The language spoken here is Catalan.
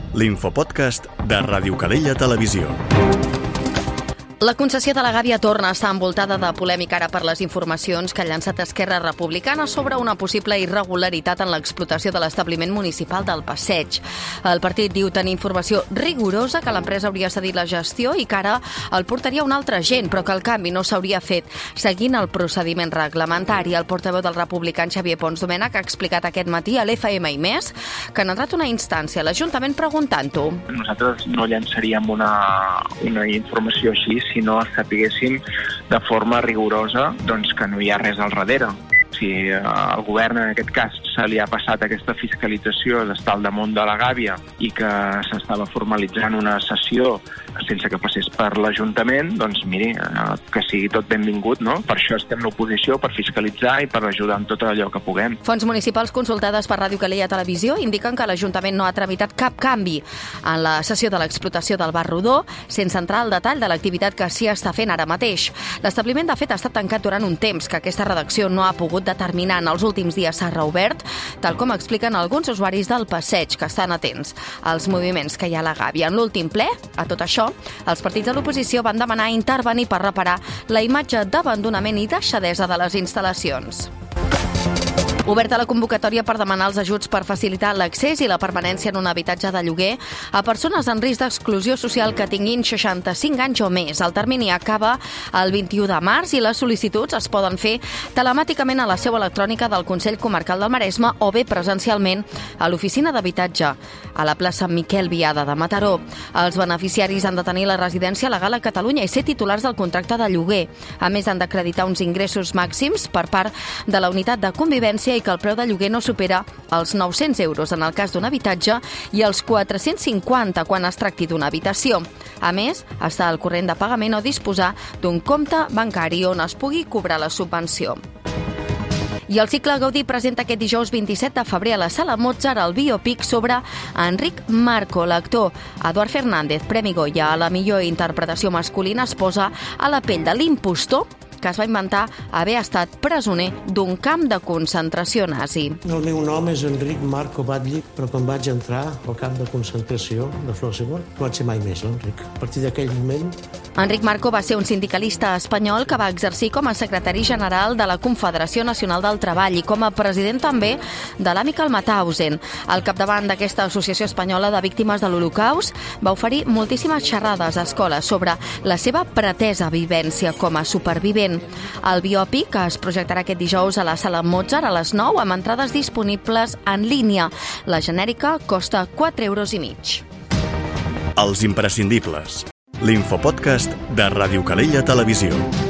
l'infopodcast de Ràdio Calella Televisió. La concessió de la Gàbia torna a estar envoltada de polèmica ara per les informacions que ha llançat Esquerra Republicana sobre una possible irregularitat en l'explotació de l'establiment municipal del Passeig. El partit diu tenir informació rigorosa que l'empresa hauria cedit la gestió i que ara el portaria un altre agent, però que el canvi no s'hauria fet seguint el procediment reglamentari. El portaveu del republicà Xavier Pons Domènech ha explicat aquest matí a l'FM i més que han entrat una instància a l'Ajuntament preguntant-ho. Nosaltres no llançaríem una informació així si no sapiguéssim de forma rigorosa que no hi ha res al darrere. Si al govern, en aquest cas, se li ha passat aquesta fiscalització d'estar al damunt de la Gàbia i que s'estava formalitzant una sessió sense que passés per l'Ajuntament, doncs miri, que sigui tot benvingut, no? Per això estem a l'oposició, per fiscalitzar i per ajudar en tot allò que puguem. Fonts municipals consultades per Ràdio Calella Televisió indiquen que l'Ajuntament no ha tramitat cap canvi en la cessió de l'explotació del Bar Rodó, sense entrar al detall de l'activitat que s'hi està fent ara mateix. L'establiment, de fet, ha estat tancat durant un temps que aquesta redacció no ha pogut determinar. En els últims dies s'ha reobert, tal com expliquen alguns usuaris del Passeig, que estan atents als moviments que hi ha a la Gàbia. En l'últim ple, a tot això, els partits de l'oposició van demanar intervenir per reparar la imatge d'abandonament i deixadesa de les instal·lacions. Oberta la convocatòria per demanar els ajuts per facilitar l'accés i la permanència en un habitatge de lloguer a persones en risc d'exclusió social que tinguin 65 anys o més. El termini acaba el 21 de març i les sol·licituds es poden fer telemàticament a la seu electrònica del Consell Comarcal del Maresme o bé presencialment a l'oficina d'habitatge a la plaça Miquel Biada de Mataró. Els beneficiaris han de tenir la residència legal a Catalunya i ser titulars del contracte de lloguer. A més, han d'acreditar uns ingressos màxims per part de la unitat de convivència i que el preu de lloguer no supera els 900 euros en el cas d'un habitatge i els 450 quan es tracti d'una habitació. A més, estar al corrent de pagament o disposar d'un compte bancari on es pugui cobrar la subvenció. I el cicle Gaudí presenta aquest dijous 27 de febrer a la Sala Mozart el biopic sobre Enric Marco. L'actor Eduard Fernández, Premi Goya a la millor interpretació masculina, es posa a la pell de l'impostor que es va inventar haver estat presoner d'un camp de concentració nazi. El meu nom és Enric Marco Batlle, però quan vaig entrar al camp de concentració de Flosseborg no vaig ser mai més l'Enric. A partir d'aquell moment... Enric Marco va ser un sindicalista espanyol que va exercir com a secretari general de la Confederació Nacional del Treball i com a president també de l'Amical Mauthausen. Al capdavant d'aquesta associació espanyola de víctimes de l'Holocaust va oferir moltíssimes xerrades a escoles sobre la seva pretesa vivència com a supervivent. El biòpic es projectarà aquest dijous a la Sala Mozart a les 9 amb entrades disponibles en línia. La genèrica costa 4,5 €. Els imprescindibles. L'infopodcast de Ràdio Calella Televisió.